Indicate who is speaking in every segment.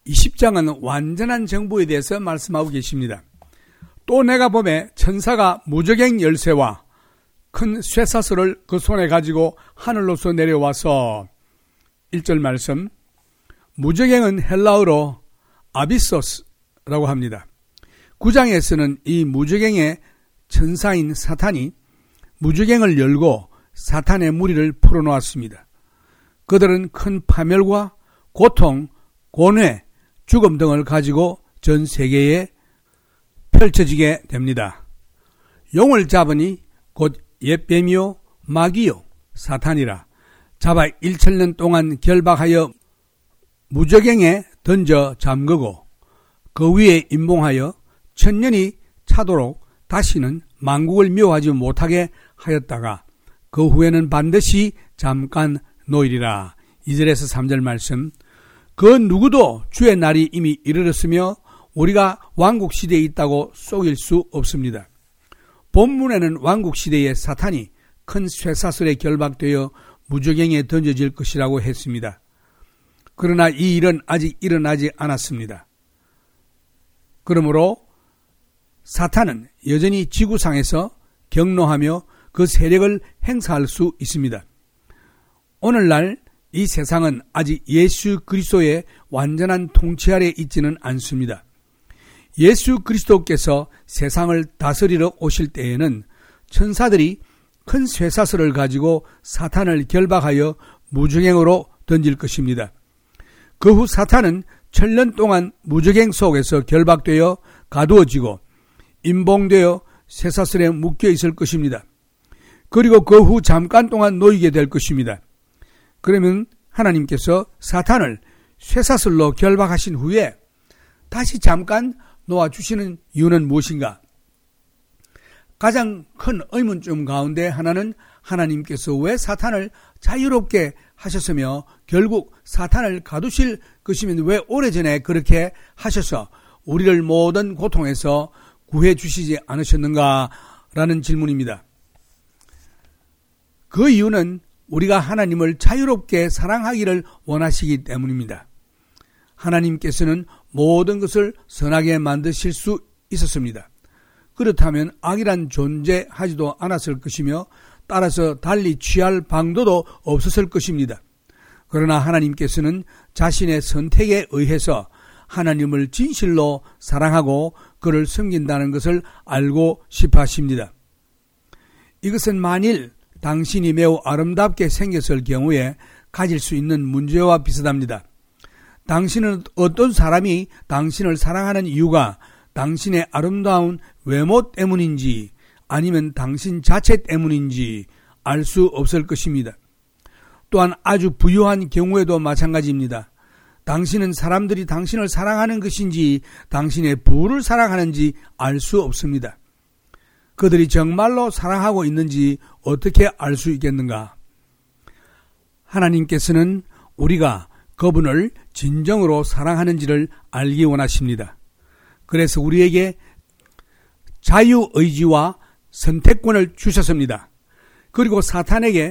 Speaker 1: 20장은 완전한 정부에 대해서 말씀하고 계십니다. 또 내가 보매 천사가 무저갱 열쇠와 큰 쇠사슬을 그 손에 가지고 하늘로서 내려와서 1절 말씀, 무저갱은 헬라어로 아비소스라고 합니다. 9장에서는 이 무저갱의 천사인 사탄이 무저갱을 열고 사탄의 무리를 풀어놓았습니다. 그들은 큰 파멸과 고통, 고뇌, 죽음 등을 가지고 전 세계에 펼쳐지게 됩니다. 용을 잡으니 곧 옛뱀이요 마귀요 사탄이라 잡아 1,000년 동안 결박하여 무저갱에 던져 잠그고 그 위에 임봉하여 1000년이 차도록 다시는 만국을 묘하지 못하게 하였다가 그 후에는 반드시 잠깐 놓이리라. 2절에서 3절 말씀, 그 누구도 주의 날이 이미 이르렀으며 우리가 왕국시대에 있다고 속일 수 없습니다. 본문에는 왕국시대에 사탄이 큰 쇠사슬에 결박되어 무저갱에 던져질 것이라고 했습니다. 그러나 이 일은 아직 일어나지 않았습니다. 그러므로 사탄은 여전히 지구상에서 경로하며 그 세력을 행사할 수 있습니다. 오늘날 이 세상은 아직 예수 그리스도의 완전한 통치 아래 있지는 않습니다. 예수 그리스도께서 세상을 다스리러 오실 때에는 천사들이 큰 쇠사슬을 가지고 사탄을 결박하여 무저갱으로 던질 것입니다. 그 후 사탄은 1000년 동안 무저갱 속에서 결박되어 가두어지고 임봉되어 쇠사슬에 묶여 있을 것입니다. 그리고 그 후 잠깐 동안 놓이게 될 것입니다. 그러면 하나님께서 사탄을 쇠사슬로 결박하신 후에 다시 잠깐 놓아주시는 이유는 무엇인가? 가장 큰 의문점 가운데 하나는 하나님께서 왜 사탄을 자유롭게 하셨으며 결국 사탄을 가두실 것이면 왜 오래전에 그렇게 하셔서 우리를 모든 고통에서 구해 주시지 않으셨는가라는 질문입니다. 그 이유는 우리가 하나님을 자유롭게 사랑하기를 원하시기 때문입니다. 하나님께서는 모든 것을 선하게 만드실 수 있었습니다. 그렇다면 악이란 존재하지도 않았을 것이며 따라서 달리 취할 방도도 없었을 것입니다. 그러나 하나님께서는 자신의 선택에 의해서 하나님을 진실로 사랑하고 그를 섬긴다는 것을 알고 싶어 하십니다. 이것은 만일 당신이 매우 아름답게 생겼을 경우에 가질 수 있는 문제와 비슷합니다. 당신은 어떤 사람이 당신을 사랑하는 이유가 당신의 아름다운 외모 때문인지 아니면 당신 자체 때문인지 알 수 없을 것입니다. 또한 아주 부유한 경우에도 마찬가지입니다. 당신은 사람들이 당신을 사랑하는 것인지 당신의 부를 사랑하는지 알 수 없습니다. 그들이 정말로 사랑하고 있는지 어떻게 알 수 있겠는가? 하나님께서는 우리가 그분을 진정으로 사랑하는지를 알기 원하십니다. 그래서 우리에게 자유의지와 선택권을 주셨습니다. 그리고 사탄에게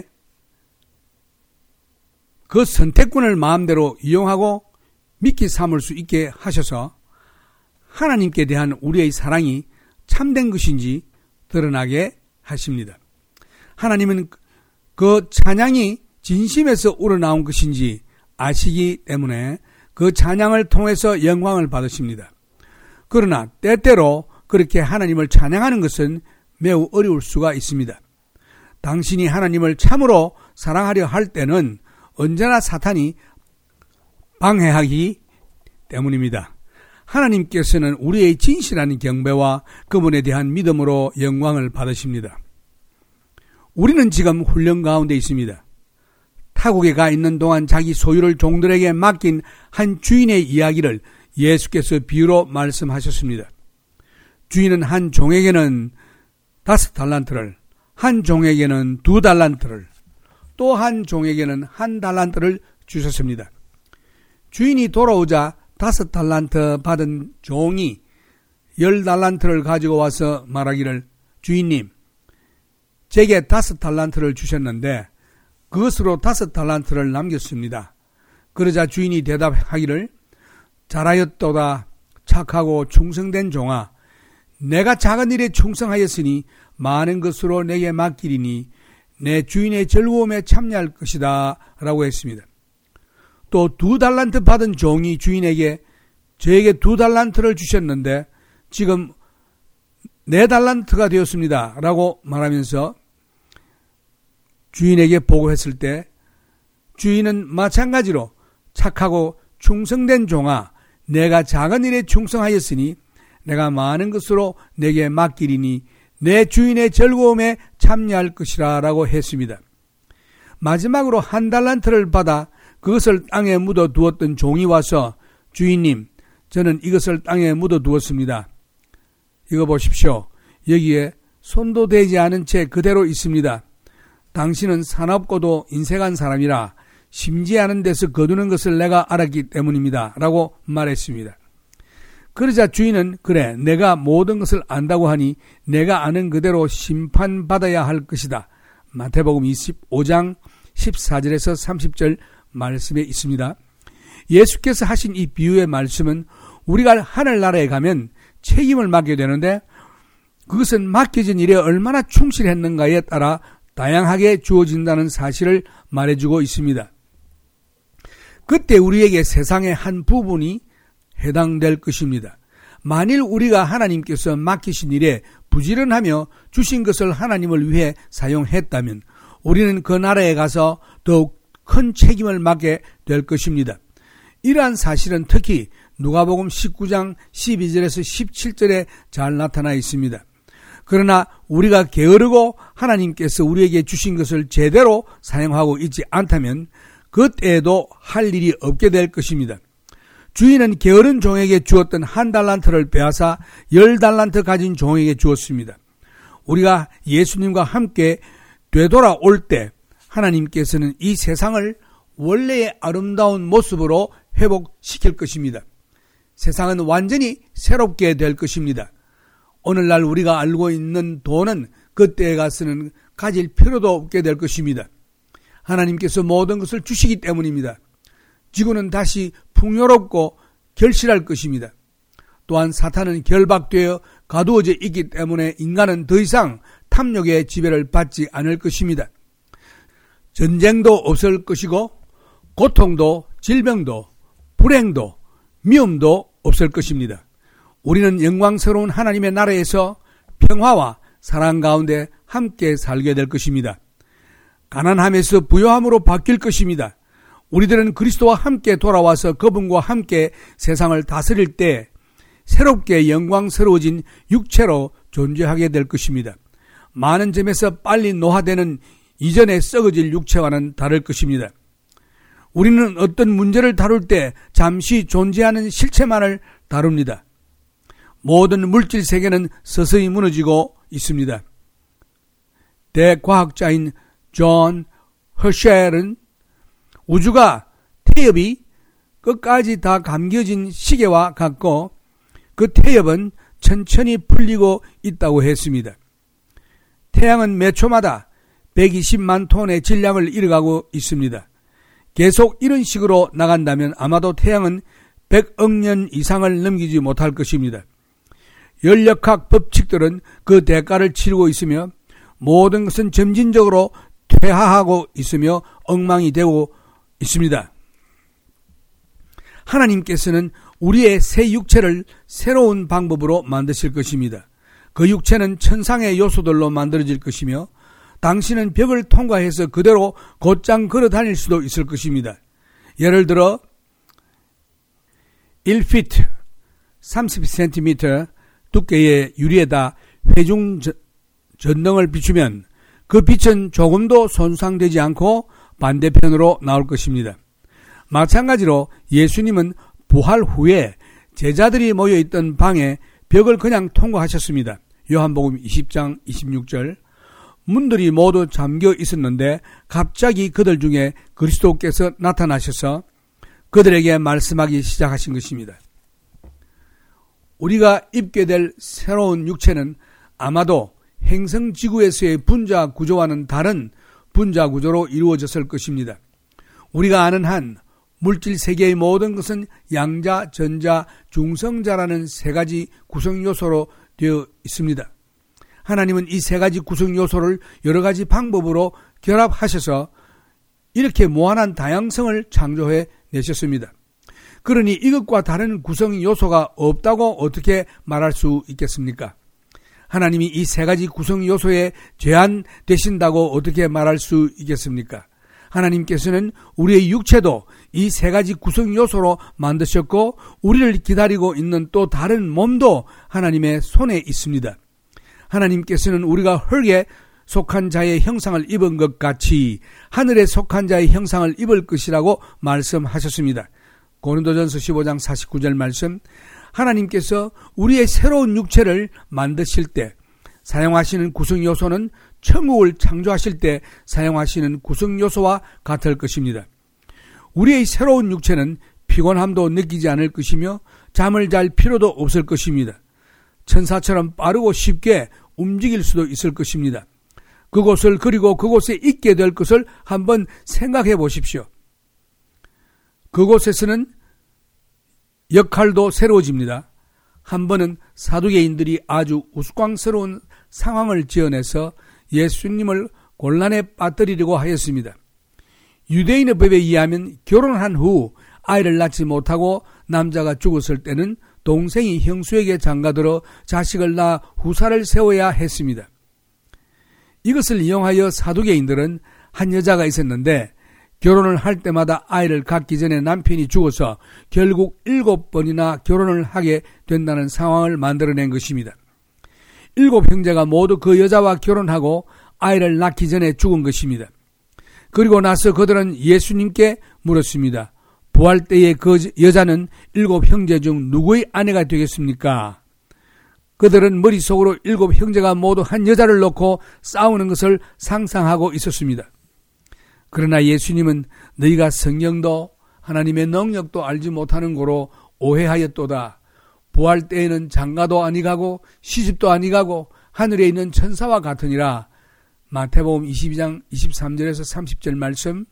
Speaker 1: 그 선택권을 마음대로 이용하고 믿기 삼을 수 있게 하셔서 하나님께 대한 우리의 사랑이 참된 것인지 드러나게 하십니다. 하나님은 그 찬양이 진심에서 우러나온 것인지 아시기 때문에 그 찬양을 통해서 영광을 받으십니다. 그러나 때때로 그렇게 하나님을 찬양하는 것은 매우 어려울 수가 있습니다. 당신이 하나님을 참으로 사랑하려 할 때는 언제나 사탄이 방해하기 때문입니다. 하나님께서는 우리의 진실한 경배와 그분에 대한 믿음으로 영광을 받으십니다. 우리는 지금 훈련 가운데 있습니다. 타국에 가 있는 동안 자기 소유를 종들에게 맡긴 한 주인의 이야기를 예수께서 비유로 말씀하셨습니다. 주인은 한 종에게는 5달란트를, 한 종에게는 2달란트를, 또 한 종에게는 1달란트를 주셨습니다. 주인이 돌아오자 5달란트 받은 종이 10달란트를 가지고 와서 말하기를, 주인님, 제게 5달란트를 주셨는데 그것으로 5달란트를 남겼습니다. 그러자 주인이 대답하기를, 잘하였도다 착하고 충성된 종아, 내가 작은 일에 충성하였으니 많은 것으로 내게 맡기리니 내 주인의 즐거움에 참여할 것이다 라고 했습니다. 또 2달란트 받은 종이 주인에게 저에게 2달란트를 주셨는데 지금 4달란트가 되었습니다 라고 말하면서 주인에게 보고했을 때 주인은 마찬가지로 착하고 충성된 종아, 내가 작은 일에 충성하였으니 내가 많은 것으로 내게 맡기리니 내 주인의 즐거움에 참여할 것이라 라고 했습니다. 마지막으로 1달란트를 받아 그것을 땅에 묻어 두었던 종이 와서 주인님, 저는 이것을 땅에 묻어 두었습니다. 이거 보십시오. 여기에 손도 대지 않은 채 그대로 있습니다. 당신은 사납고도 인색한 사람이라 심지 않은 데서 거두는 것을 내가 알았기 때문입니다 라고 말했습니다. 그러자 주인은 그래, 내가 모든 것을 안다고 하니 내가 아는 그대로 심판받아야 할 것이다. 마태복음 25장 14절에서 30절 말씀에 있습니다. 예수께서 하신 이 비유의 말씀은 우리가 하늘나라에 가면 책임을 맡게 되는데 그것은 맡겨진 일에 얼마나 충실했는가에 따라 다양하게 주어진다는 사실을 말해주고 있습니다. 그때 우리에게 세상의 한 부분이 해당될 것입니다. 만일 우리가 하나님께서 맡기신 일에 부지런하며 주신 것을 하나님을 위해 사용했다면 우리는 그 나라에 가서 더욱 큰 책임을 맡게 될 것입니다. 이러한 사실은 특히 누가복음 19장 12절에서 17절에 잘 나타나 있습니다. 그러나 우리가 게으르고 하나님께서 우리에게 주신 것을 제대로 사용하고 있지 않다면 그때에도 할 일이 없게 될 것입니다. 주인은 게으른 종에게 주었던 1달란트를 빼앗아 10달란트 가진 종에게 주었습니다. 우리가 예수님과 함께 되돌아올 때 하나님께서는 이 세상을 원래의 아름다운 모습으로 회복시킬 것입니다. 세상은 완전히 새롭게 될 것입니다. 오늘날 우리가 알고 있는 돈은 그때에 가서는 가질 필요도 없게 될 것입니다. 하나님께서 모든 것을 주시기 때문입니다. 지구는 다시 풍요롭고 결실할 것입니다. 또한 사탄은 결박되어 가두어져 있기 때문에 인간은 더 이상 탐욕의 지배를 받지 않을 것입니다. 전쟁도 없을 것이고 고통도 질병도 불행도 미움도 없을 것입니다. 우리는 영광스러운 하나님의 나라에서 평화와 사랑 가운데 함께 살게 될 것입니다. 가난함에서 부요함으로 바뀔 것입니다. 우리들은 그리스도와 함께 돌아와서 그분과 함께 세상을 다스릴 때 새롭게 영광스러워진 육체로 존재하게 될 것입니다. 많은 점에서 빨리 노화되는 이전에 썩어질 육체와는 다를 것입니다. 우리는 어떤 문제를 다룰 때 잠시 존재하는 실체만을 다룹니다. 모든 물질 세계는 서서히 무너지고 있습니다. 대과학자인 존 허쉘은 우주가 태엽이 끝까지 다 감겨진 시계와 같고 그 태엽은 천천히 풀리고 있다고 했습니다. 태양은 몇 초마다 120만 톤의 질량을 잃어가고 있습니다. 계속 이런 식으로 나간다면 아마도 태양은 100억 년 이상을 넘기지 못할 것입니다. 연력학 법칙들은 그 대가를 치르고 있으며 모든 것은 점진적으로 퇴화하고 있으며 엉망이 되고 있습니다. 하나님께서는 우리의 새 육체를 새로운 방법으로 만드실 것입니다. 그 육체는 천상의 요소들로 만들어질 것이며 당신은 벽을 통과해서 그대로 곧장 걸어 다닐 수도 있을 것입니다. 예를 들어 1피트 30cm 두께의 유리에다 회중 전등을 비추면 그 빛은 조금도 손상되지 않고 반대편으로 나올 것입니다. 마찬가지로 예수님은 부활 후에 제자들이 모여있던 방에 벽을 그냥 통과하셨습니다. 요한복음 20장 26절 문들이 모두 잠겨 있었는데 갑자기 그들 중에 그리스도께서 나타나셔서 그들에게 말씀하기 시작하신 것입니다. 우리가 입게 될 새로운 육체는 아마도 행성지구에서의 분자 구조와는 다른 분자 구조로 이루어졌을 것입니다. 우리가 아는 한 물질 세계의 모든 것은 양자, 전자, 중성자라는 세 가지 구성 요소로 되어 있습니다. 하나님은 이 세 가지 구성 요소를 여러 가지 방법으로 결합하셔서 이렇게 무한한 다양성을 창조해 내셨습니다. 그러니 이것과 다른 구성 요소가 없다고 어떻게 말할 수 있겠습니까? 하나님이 이 세 가지 구성 요소에 제한되신다고 어떻게 말할 수 있겠습니까? 하나님께서는 우리의 육체도 이 세 가지 구성 요소로 만드셨고 우리를 기다리고 있는 또 다른 몸도 하나님의 손에 있습니다. 하나님께서는 우리가 흙에 속한 자의 형상을 입은 것 같이 하늘에 속한 자의 형상을 입을 것이라고 말씀하셨습니다. 고린도전서 15장 49절 말씀, 하나님께서 우리의 새로운 육체를 만드실 때 사용하시는 구성 요소는 천국을 창조하실 때 사용하시는 구성 요소와 같을 것입니다. 우리의 새로운 육체는 피곤함도 느끼지 않을 것이며 잠을 잘 필요도 없을 것입니다. 천사처럼 빠르고 쉽게 움직일 수도 있을 것입니다. 그곳을 그리고 그곳에 있게 될 것을 한번 생각해 보십시오. 그곳에서는 역할도 새로워집니다. 한 번은 사두개인들이 아주 우스꽝스러운 상황을 지어내서 예수님을 곤란에 빠뜨리려고 하였습니다. 유대인의 법에 의하면 결혼한 후 아이를 낳지 못하고 남자가 죽었을 때는 동생이 형수에게 장가들어 자식을 낳아 후사를 세워야 했습니다. 이것을 이용하여 사두개인들은 한 여자가 있었는데 결혼을 할 때마다 아이를 갖기 전에 남편이 죽어서 결국 7번이나 결혼을 하게 된다는 상황을 만들어낸 것입니다. 7 형제가 모두 그 여자와 결혼하고 아이를 낳기 전에 죽은 것입니다. 그리고 나서 그들은 예수님께 물었습니다. 부활 때에 그 여자는 7 형제 중 누구의 아내가 되겠습니까? 그들은 머릿속으로 7 형제가 모두 한 여자를 놓고 싸우는 것을 상상하고 있었습니다. 그러나 예수님은 너희가 성령도 하나님의 능력도 알지 못하는 고로 오해하였도다. 부활 때에는 장가도 아니가고 시집도 아니가고 하늘에 있는 천사와 같으니라. 마태복음 22장 23절에서 30절 말씀.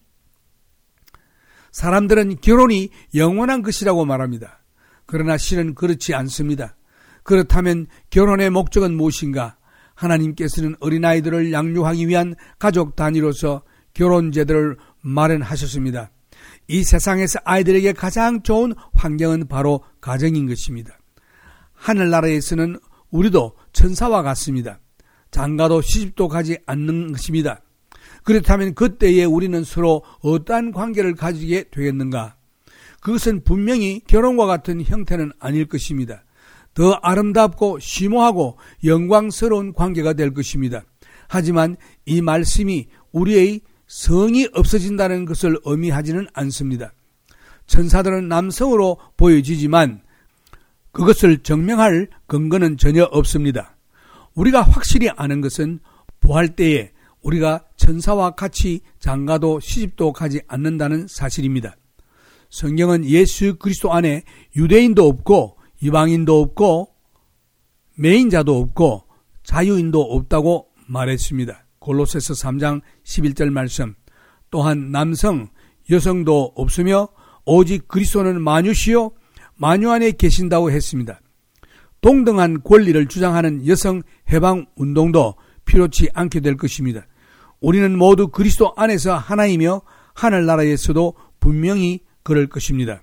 Speaker 1: 사람들은 결혼이 영원한 것이라고 말합니다. 그러나 실은 그렇지 않습니다. 그렇다면 결혼의 목적은 무엇인가? 하나님께서는 어린아이들을 양육하기 위한 가족 단위로서 결혼 제도를 마련하셨습니다. 이 세상에서 아이들에게 가장 좋은 환경은 바로 가정인 것입니다. 하늘나라에서는 우리도 천사와 같습니다. 장가도 시집도 가지 않는 것입니다. 그렇다면 그때에 우리는 서로 어떠한 관계를 가지게 되겠는가? 그것은 분명히 결혼과 같은 형태는 아닐 것입니다. 더 아름답고 심오하고 영광스러운 관계가 될 것입니다. 하지만 이 말씀이 우리의 성이 없어진다는 것을 의미하지는 않습니다. 천사들은 남성으로 보여지지만 그것을 증명할 근거는 전혀 없습니다. 우리가 확실히 아는 것은 부활 때에 우리가 천사와 같이 장가도 시집도 가지 않는다는 사실입니다. 성경은 예수 그리스도 안에 유대인도 없고 이방인도 없고 매인자도 없고 자유인도 없다고 말했습니다. 골로새서 3장 11절 말씀. 또한 남성, 여성도 없으며 오직 그리스도는 만유시요 만유 안에 계신다고 했습니다. 동등한 권리를 주장하는 여성 해방 운동도 필요치 않게 될 것입니다. 우리는 모두 그리스도 안에서 하나이며 하늘나라에서도 분명히 그럴 것입니다.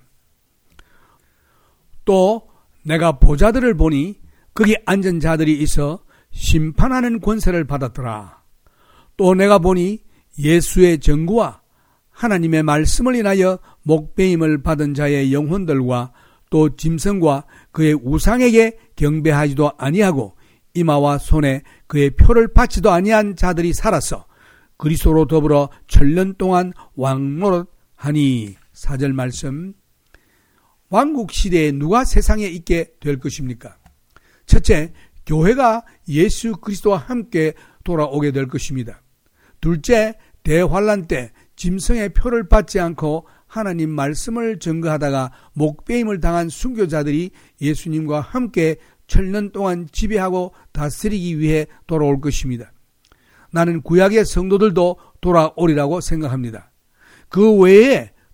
Speaker 1: 또 내가 보자들을 보니 거기 앉은 자들이 있어 심판하는 권세를 받았더라. 또 내가 보니 예수의 정구와 하나님의 말씀을 인하여 목배임을 받은 자의 영혼들과 또 짐승과 그의 우상에게 경배하지도 아니하고 이마와 손에 그의 표를 받지도 아니한 자들이 살아서 그리스도로 더불어 천년 동안 왕노릇하니. 4절 말씀. 왕국 시대에 누가 세상에 있게 될 것입니까? 첫째, 교회가 예수 그리스도와 함께 돌아오게 될 것입니다. 둘째, 대환란 때 짐승의 표를 받지 않고 하나님 말씀을 증거하다가 목배임을 당한 순교자들이 예수님과 함께 천년 동안 지배하고 다스리기 위해 돌아올 것입니다. 나는 구약의 성도들도 돌아오리라고 생각합니다. 그 외에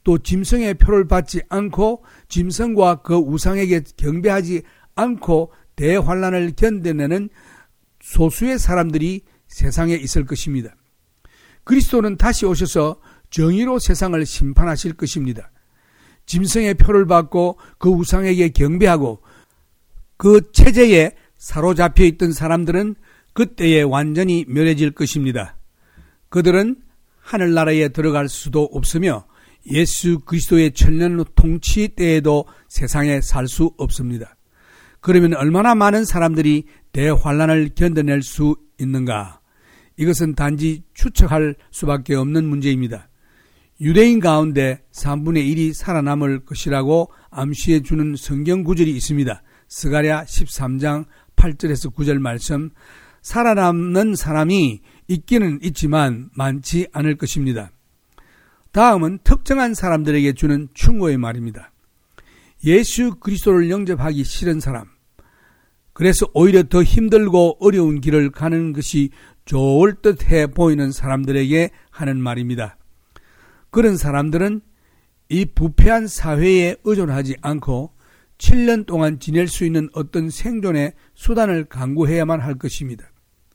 Speaker 1: 또 짐승의 표를 받지 않고 짐승과 그 우상에게 경배하지 않고 대환란을 견뎌내는 소수의 사람들이 세상에 있을 것입니다. 그리스도는 다시 오셔서 정의로 세상을 심판하실 것입니다. 짐승의 표를 받고 그 우상에게 경배하고 그 체제에 사로잡혀 있던 사람들은 그때에 완전히 멸해질 것입니다. 그들은 하늘나라에 들어갈 수도 없으며 예수 그리스도의 천년 통치 때에도 세상에 살 수 없습니다. 그러면 얼마나 많은 사람들이 대환란을 견뎌낼 수 있는가? 이것은 단지 추측할 수밖에 없는 문제입니다. 유대인 가운데 3분의 1이 살아남을 것이라고 암시해 주는 성경 구절이 있습니다. 스가랴 13장 8절에서 9절 말씀, 살아남는 사람이 있기는 있지만 많지 않을 것입니다. 다음은 특정한 사람들에게 주는 충고의 말입니다. 예수 그리스도를 영접하기 싫은 사람, 그래서 오히려 더 힘들고 어려운 길을 가는 것이 좋을 듯해 보이는 사람들에게 하는 말입니다. 그런 사람들은 이 부패한 사회에 의존하지 않고 7년 동안 지낼 수 있는 어떤 생존의 수단을 강구해야만 할 것입니다.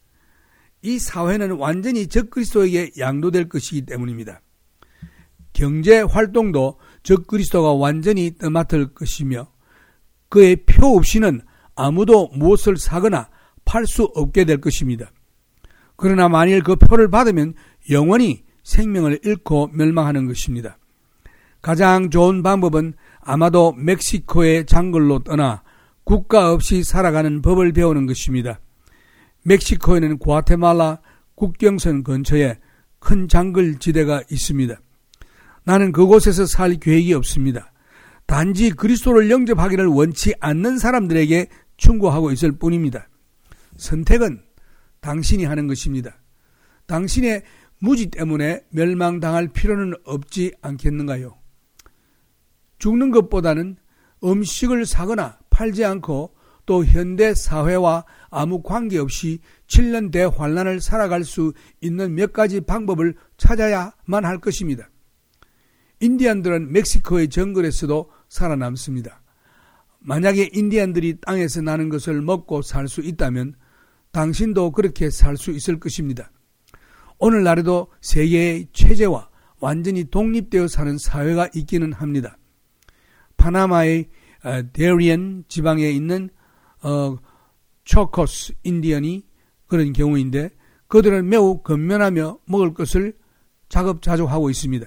Speaker 1: 이 사회는 완전히 적그리스도에게 양도될 것이기 때문입니다. 경제 활동도 적그리스도가 완전히 떠맡을 것이며 그의 표 없이는 아무도 무엇을 사거나 팔 수 없게 될 것입니다. 그러나 만일 그 표를 받으면 영원히 생명을 잃고 멸망하는 것입니다. 가장 좋은 방법은 아마도 멕시코의 장글로 떠나 국가 없이 살아가는 법을 배우는 것입니다. 멕시코에는 과테말라 국경선 근처에 큰 장글 지대가 있습니다. 나는 그곳에서 살 계획이 없습니다. 단지 그리스도를 영접하기를 원치 않는 사람들에게 충고하고 있을 뿐입니다. 선택은 당신이 하는 것입니다. 당신의 무지 때문에 멸망당할 필요는 없지 않겠는가요? 죽는 것보다는 음식을 사거나 팔지 않고 또 현대 사회와 아무 관계없이 7년 대환란을 살아갈 수 있는 몇 가지 방법을 찾아야만 할 것입니다. 인디안들은 멕시코의 정글에서도 살아남습니다. 만약에 인디안들이 땅에서 나는 것을 먹고 살 수 있다면 당신도 그렇게 살 수 있을 것입니다. 오늘날에도 세계의 체제와 완전히 독립되어 사는 사회가 있기는 합니다. 파나마의 데리안 지방에 있는 초코스 인디언이 그런 경우인데 그들은 매우 건면하며 먹을 것을 자급자족하고 있습니다.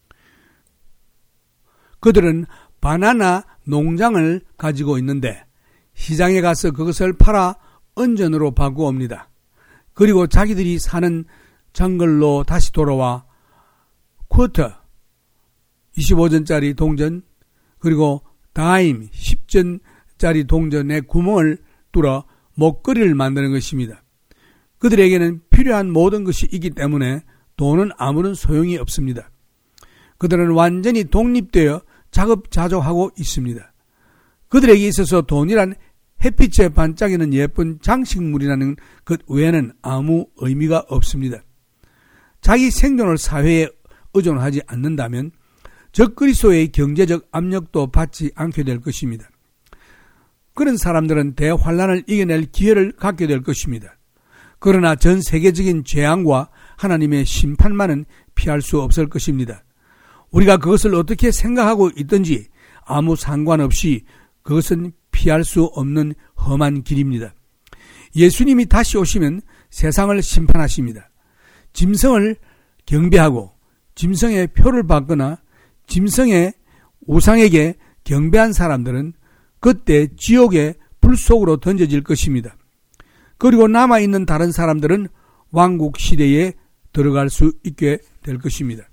Speaker 1: 그들은 바나나 농장을 가지고 있는데 시장에 가서 그것을 팔아 은전으로 바꾸옵니다. 그리고 자기들이 사는 정글로 다시 돌아와 쿼터 25전짜리 동전 그리고 다임 10전짜리 동전에 구멍을 뚫어 먹거리를 만드는 것입니다. 그들에게는 필요한 모든 것이 있기 때문에 돈은 아무런 소용이 없습니다. 그들은 완전히 독립되어 자급자족하고 있습니다. 그들에게 있어서 돈이란 햇빛에 반짝이는 예쁜 장식물이라는 것 외에는 아무 의미가 없습니다. 자기 생존을 사회에 의존하지 않는다면 적그리스도의 경제적 압력도 받지 않게 될 것입니다. 그런 사람들은 대환란을 이겨낼 기회를 갖게 될 것입니다. 그러나 전 세계적인 재앙과 하나님의 심판만은 피할 수 없을 것입니다. 우리가 그것을 어떻게 생각하고 있든지 아무 상관없이 그것은 피할 수 없는 험한 길입니다. 예수님이 다시 오시면 세상을 심판하십니다. 짐승을 경배하고 짐승의 표를 받거나 짐승의 우상에게 경배한 사람들은 그때 지옥의 불 속으로 던져질 것입니다. 그리고 남아있는 다른 사람들은 왕국 시대에 들어갈 수 있게 될 것입니다.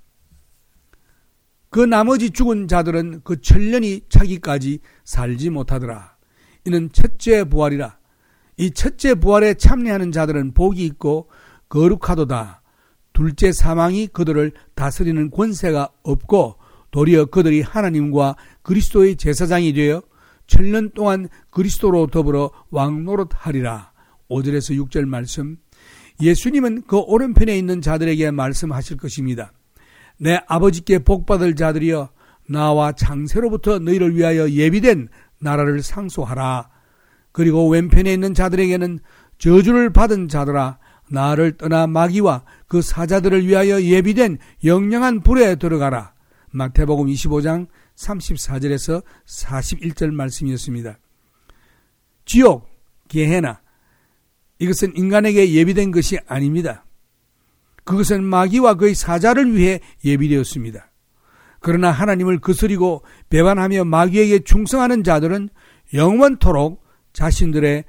Speaker 1: 그 나머지 죽은 자들은 그 천년이 차기까지 살지 못하더라. 이는 첫째 부활이라. 이 첫째 부활에 참여하는 자들은 복이 있고 거룩하도다. 둘째 사망이 그들을 다스리는 권세가 없고 도리어 그들이 하나님과 그리스도의 제사장이 되어 천년 동안 그리스도로 더불어 왕노릇하리라. 5절에서 6절 말씀. 예수님은 그 오른편에 있는 자들에게 말씀하실 것입니다. 내 아버지께 복받을 자들이여 나와 창세로부터 너희를 위하여 예비된 나라를 상소하라. 그리고 왼편에 있는 자들에게는 저주를 받은 자들아, 나를 떠나 마귀와 그 사자들을 위하여 예비된 영영한 불에 들어가라. 마태복음 25장 34절에서 41절 말씀이었습니다. 지옥, 게헤나, 이것은 인간에게 예비된 것이 아닙니다. 그것은 마귀와 그의 사자를 위해 예비되었습니다. 그러나 하나님을 거스리고 배반하며 마귀에게 충성하는 자들은 영원토록 자신들의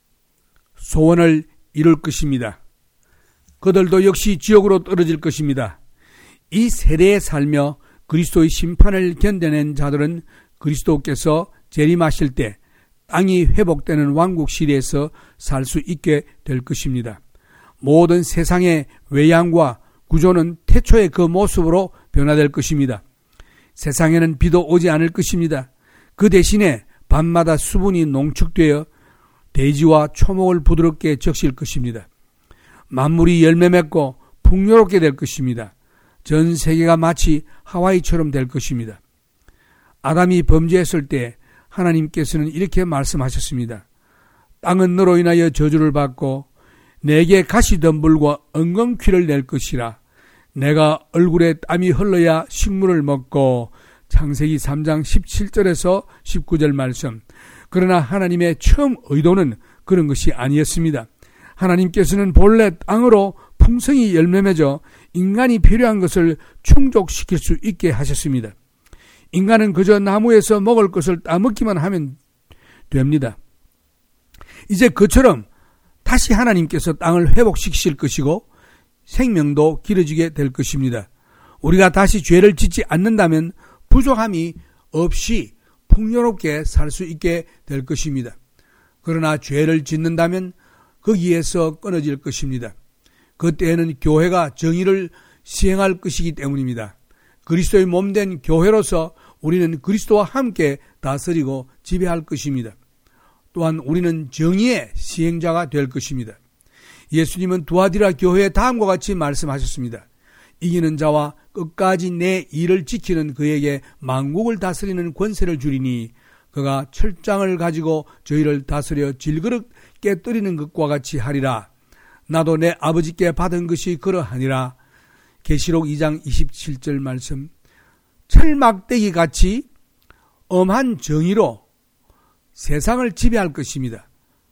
Speaker 1: 소원을 이룰 것입니다. 그들도 역시 지옥으로 떨어질 것입니다. 이 세대에 살며 그리스도의 심판을 견뎌낸 자들은 그리스도께서 재림하실 때 땅이 회복되는 왕국 시대에서 살 수 있게 될 것입니다. 모든 세상의 외양과 구조는 태초의 그 모습으로 변화될 것입니다. 세상에는 비도 오지 않을 것입니다. 그 대신에 밤마다 수분이 농축되어 대지와 초목을 부드럽게 적실 것입니다. 만물이 열매 맺고 풍요롭게 될 것입니다. 전 세계가 마치 하와이처럼 될 것입니다. 아담이 범죄했을 때 하나님께서는 이렇게 말씀하셨습니다. 땅은 너로 인하여 저주를 받고 내게 가시덤불과 엉겅퀴를 낼 것이라. 내가 얼굴에 땀이 흘러야 식물을 먹고. 창세기 3장 17절에서 19절 말씀. 그러나 하나님의 처음 의도는 그런 것이 아니었습니다. 하나님께서는 본래 땅으로 풍성히 열매 맺어 인간이 필요한 것을 충족시킬 수 있게 하셨습니다. 인간은 그저 나무에서 먹을 것을 따먹기만 하면 됩니다. 이제 그처럼 다시 하나님께서 땅을 회복시키실 것이고 생명도 길어지게 될 것입니다. 우리가 다시 죄를 짓지 않는다면 부족함이 없이 풍요롭게 살 수 있게 될 것입니다. 그러나 죄를 짓는다면 거기에서 끊어질 것입니다. 그때에는 교회가 정의를 시행할 것이기 때문입니다. 그리스도의 몸된 교회로서 우리는 그리스도와 함께 다스리고 지배할 것입니다. 또한 우리는 정의의 시행자가 될 것입니다. 예수님은 두아디라 교회에 다음과 같이 말씀하셨습니다. 이기는 자와 끝까지 내 일을 지키는 그에게 만국을 다스리는 권세를 주리니 그가 철장을 가지고 저희를 다스려 질그릇 깨뜨리는 것과 같이 하리라. 나도 내 아버지께 받은 것이 그러하니라. 계시록 2장 27절 말씀. 철막대기 같이 엄한 정의로 세상을 지배할 것입니다.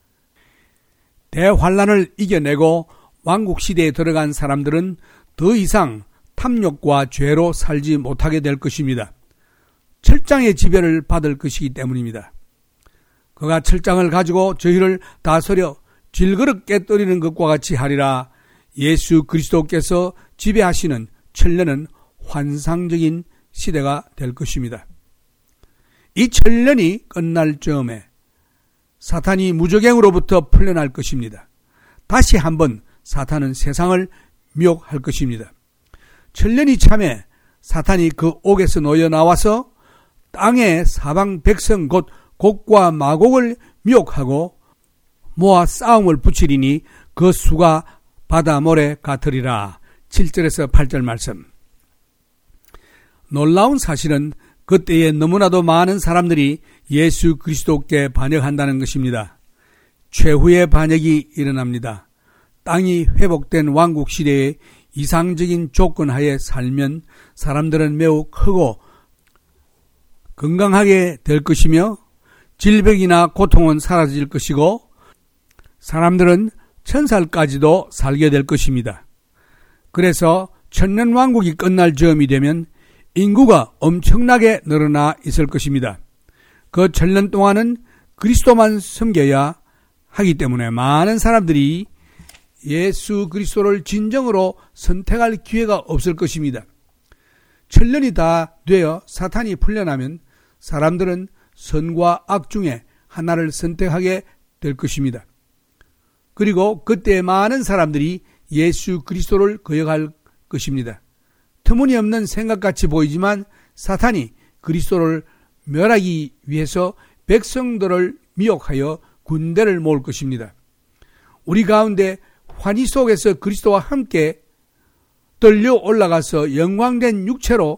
Speaker 1: 대환란을 이겨내고 왕국시대에 들어간 사람들은 더 이상 탐욕과 죄로 살지 못하게 될 것입니다. 철장의 지배를 받을 것이기 때문입니다. 그가 철장을 가지고 저희를 다스려 질그릇 깨뜨리는 것과 같이 하리라. 예수 그리스도께서 지배하시는 천년은 환상적인 시대가 될 것입니다. 이 천년이 끝날 즈음에 사탄이 무저갱으로부터 풀려날 것입니다. 다시 한번 사탄은 세상을 미혹할 것입니다. 천년이 참에 사탄이 그 옥에서 놓여 나와서 땅의 사방 백성 곧 곡과 마곡을 미혹하고 모아 싸움을 붙이리니 그 수가 바다 모래 같으리라. 7절에서 8절 말씀. 놀라운 사실은 그때에 너무나도 많은 사람들이 예수 그리스도께 반역한다는 것입니다. 최후의 반역이 일어납니다. 땅이 회복된 왕국 시대에 이상적인 조건 하에 살면 사람들은 매우 크고 건강하게 될 것이며 질병이나 고통은 사라질 것이고 사람들은 1000살까지도 살게 될 것입니다. 그래서 천년왕국이 끝날 즈음이 되면 인구가 엄청나게 늘어나 있을 것입니다. 그 천년 동안은 그리스도만 섬겨야 하기 때문에 많은 사람들이 예수 그리스도를 진정으로 선택할 기회가 없을 것입니다. 천년이 다 되어 사탄이 풀려나면 사람들은 선과 악 중에 하나를 선택하게 될 것입니다. 그리고 그때 많은 사람들이 예수 그리스도를 거역할 것입니다. 터무니없는 생각같이 보이지만 사탄이 그리스도를 멸하기 위해서 백성들을 미혹하여 군대를 모을 것입니다. 우리 가운데 환희 속에서 그리스도와 함께 떨려 올라가서 영광된 육체로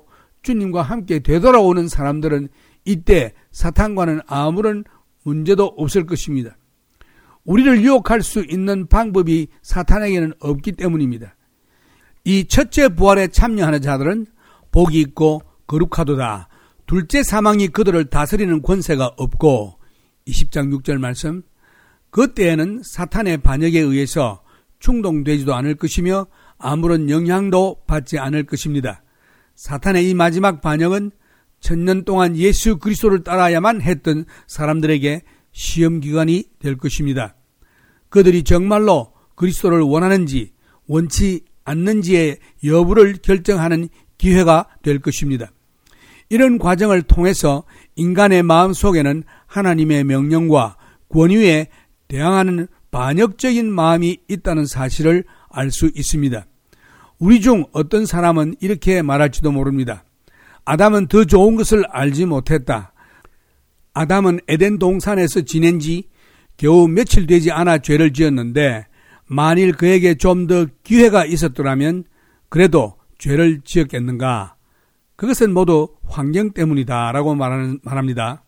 Speaker 1: 주님과 함께 되돌아오는 사람들은 이때 사탄과는 아무런 문제도 없을 것입니다. 우리를 유혹할 수 있는 방법이 사탄에게는 없기 때문입니다. 이 첫째 부활에 참여하는 자들은 복이 있고 거룩하도다. 둘째 사망이 그들을 다스리는 권세가 없고 20장 6절 말씀, 그때에는 사탄의 반역에 의해서 충동되지도 않을 것이며 아무런 영향도 받지 않을 것입니다. 사탄의 이 마지막 반역은 1000년 동안 예수 그리스도를 따라야만 했던 사람들에게 시험기간이 될 것입니다. 그들이 정말로 그리스도를 원하는지 원치 않는지의 여부를 결정하는 기회가 될 것입니다. 이런 과정을 통해서 인간의 마음속에는 하나님의 명령과 권위에 대항하는 반역적인 마음이 있다는 사실을 알 수 있습니다. 우리 중 어떤 사람은 이렇게 말할지도 모릅니다. 아담은 더 좋은 것을 알지 못했다. 아담은 에덴 동산에서 지낸 지 겨우 며칠 되지 않아 죄를 지었는데 만일 그에게 좀 더 기회가 있었더라면 그래도 죄를 지었겠는가? 그것은 모두 환경 때문이다 라고 말합니다.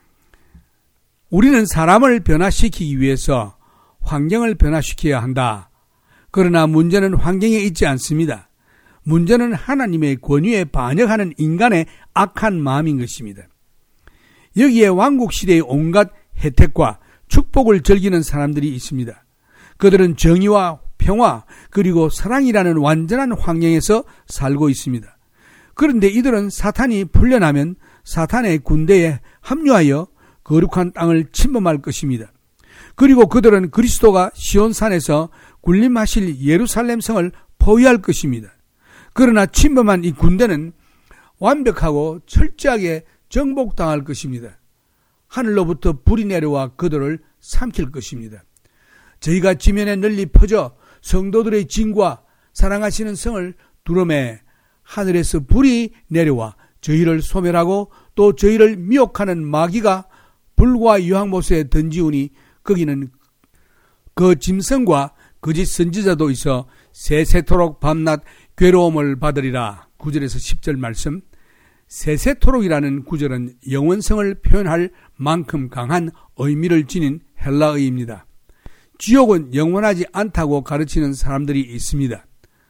Speaker 1: 우리는 사람을 변화시키기 위해서 환경을 변화시켜야 한다. 그러나 문제는 환경에 있지 않습니다. 문제는 하나님의 권위에 반역하는 인간의 악한 마음인 것입니다. 여기에 왕국시대의 온갖 혜택과 축복을 즐기는 사람들이 있습니다. 그들은 정의와 평화 그리고 사랑이라는 완전한 환경에서 살고 있습니다. 그런데 이들은 사탄이 풀려나면 사탄의 군대에 합류하여 거룩한 땅을 침범할 것입니다. 그리고 그들은 그리스도가 시온산에서 군림하실 예루살렘 성을 포위할 것입니다. 그러나 침범한 이 군대는 완벽하고 철저하게 정복당할 것입니다. 하늘로부터 불이 내려와 그들을 삼킬 것입니다. 저희가 지면에 널리 퍼져 성도들의 진과 사랑하시는 성을 두름에 하늘에서 불이 내려와 저희를 소멸하고 또 저희를 미혹하는 마귀가 불과 유황못에 던지우니 거기는 그 짐승과 거짓 선지자도 있어 세세토록 밤낮 괴로움을 받으리라. 9절에서 10절 말씀. 세세토록이라는 구절은 영원성을 표현할 만큼 강한 의미를 지닌 헬라어입니다. 지옥은 영원하지 않다고 가르치는 사람들이 있습니다.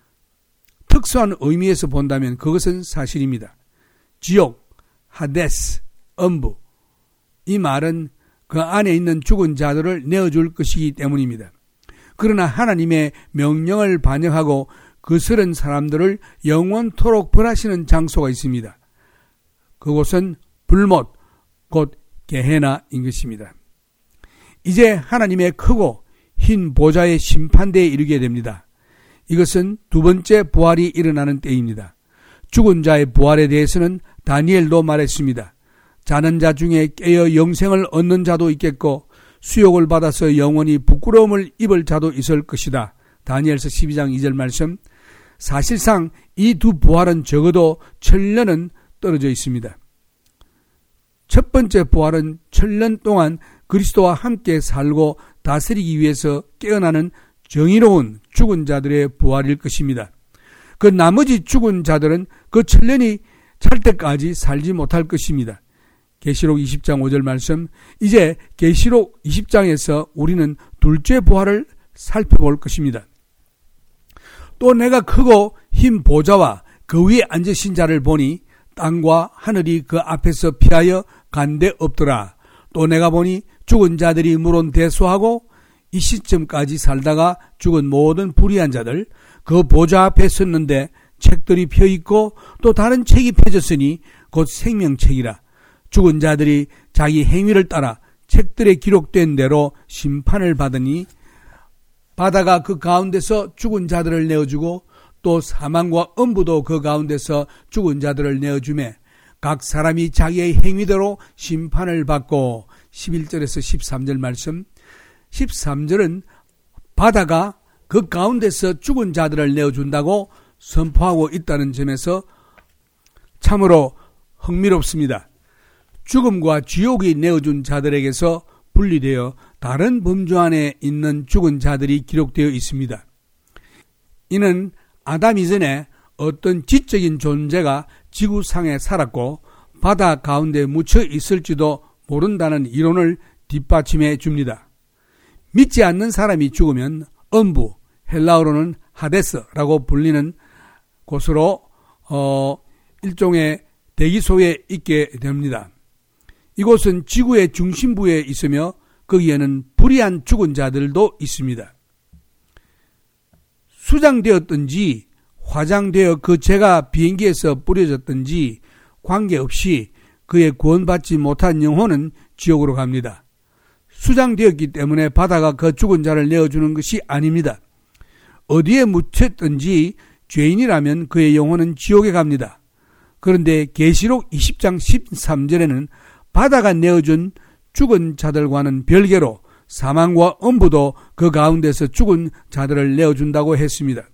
Speaker 1: 특수한 의미에서 본다면 그것은 사실입니다. 지옥, 하데스, 엄부. 이 말은 그 안에 있는 죽은 자들을 내어줄 것이기 때문입니다. 그러나 하나님의 명령을 반역하고 거스른 사람들을 영원토록 벌하시는 장소가 있습니다. 그곳은 불못, 곧 게헤나인 것입니다. 이제 하나님의 크고 흰 보좌의 심판대에 이르게 됩니다. 이것은 두 번째 부활이 일어나는 때입니다. 죽은 자의 부활에 대해서는 다니엘도 말했습니다. 자는 자 중에 깨어 영생을 얻는 자도 있겠고 수욕을 받아서 영원히 부끄러움을 입을 자도 있을 것이다. 다니엘서 12장 2절 말씀. 사실상 이 두 부활은 적어도 1000년은 떨어져 있습니다. 첫 번째 부활은 1000년 동안 그리스도와 함께 살고 다스리기 위해서 깨어나는 정의로운 죽은 자들의 부활일 것입니다. 그 나머지 죽은 자들은 그 1000년이 찰 때까지 살지 못할 것입니다. 계시록 20장 5절 말씀. 이제 계시록 20장에서 우리는 둘째 부활을 살펴볼 것입니다. 또 내가 크고 흰 보좌와 그 위에 앉으신 자를 보니 땅과 하늘이 그 앞에서 피하여 간데 없더라. 또 내가 보니 죽은 자들이 물론 대소하고 이 시점까지 살다가 죽은 모든 불의한 자들 그 보좌 앞에 섰는데 책들이 펴있고 또 다른 책이 펴졌으니 곧 생명책이라. 죽은 자들이 자기 행위를 따라 책들에 기록된 대로 심판을 받으니 바다가 그 가운데서 죽은 자들을 내어주고 또 사망과 엄부도 그 가운데서 죽은 자들을 내어주매 각 사람이 자기의 행위대로 심판을 받고 11절에서 13절 말씀. 13절은 바다가 그 가운데서 죽은 자들을 내어준다고 선포하고 있다는 점에서 참으로 흥미롭습니다. 죽음과 지옥이 내어준 자들에게서 분리되어 다른 범주 안에 있는 죽은 자들이 기록되어 있습니다. 이는 아담 이전에 어떤 지적인 존재가 지구상에 살았고 바다 가운데 묻혀 있을지도 모른다는 이론을 뒷받침해 줍니다. 믿지 않는 사람이 죽으면 음부, 헬라어로는 하데스라고 불리는 곳으로 일종의 대기소에 있게 됩니다. 이곳은 지구의 중심부에 있으며 거기에는 불의한 죽은 자들도 있습니다. 수장되었든지 화장되어 그 죄가 비행기에서 뿌려졌든지 관계없이 그의 구원받지 못한 영혼은 지옥으로 갑니다. 수장되었기 때문에 바다가 그 죽은 자를 내어주는 것이 아닙니다. 어디에 묻혔든지 죄인이라면 그의 영혼은 지옥에 갑니다. 그런데 계시록 20장 13절에는 바다가 내어준 죽은 자들과는 별개로 사망과 음부도 그 가운데서 죽은 자들을 내어준다고 했습니다.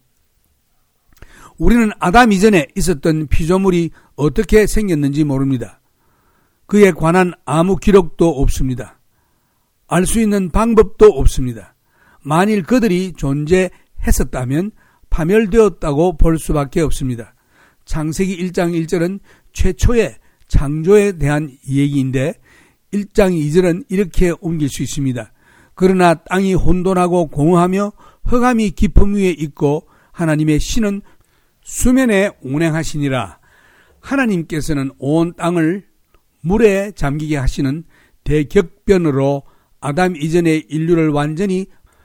Speaker 1: 우리는 아담 이전에 있었던 피조물이 어떻게 생겼는지 모릅니다. 그에 관한 아무 기록도 없습니다. 알 수 있는 방법도 없습니다. 만일 그들이 존재했었다면 파멸되었다고 볼 수밖에 없습니다. 창세기 1장 1절은 최초의 창조에 대한 얘기인데 1장 2절은 이렇게 옮길 수 있습니다. 그러나 땅이 혼돈하고 공허하며 흑암이 깊음 위에 있고 하나님의 신은 수면에 운행하시니라. 하나님께서는 온 땅을 물에 잠기게 하시는 대격변으로 아담 이전의 인류를 완전히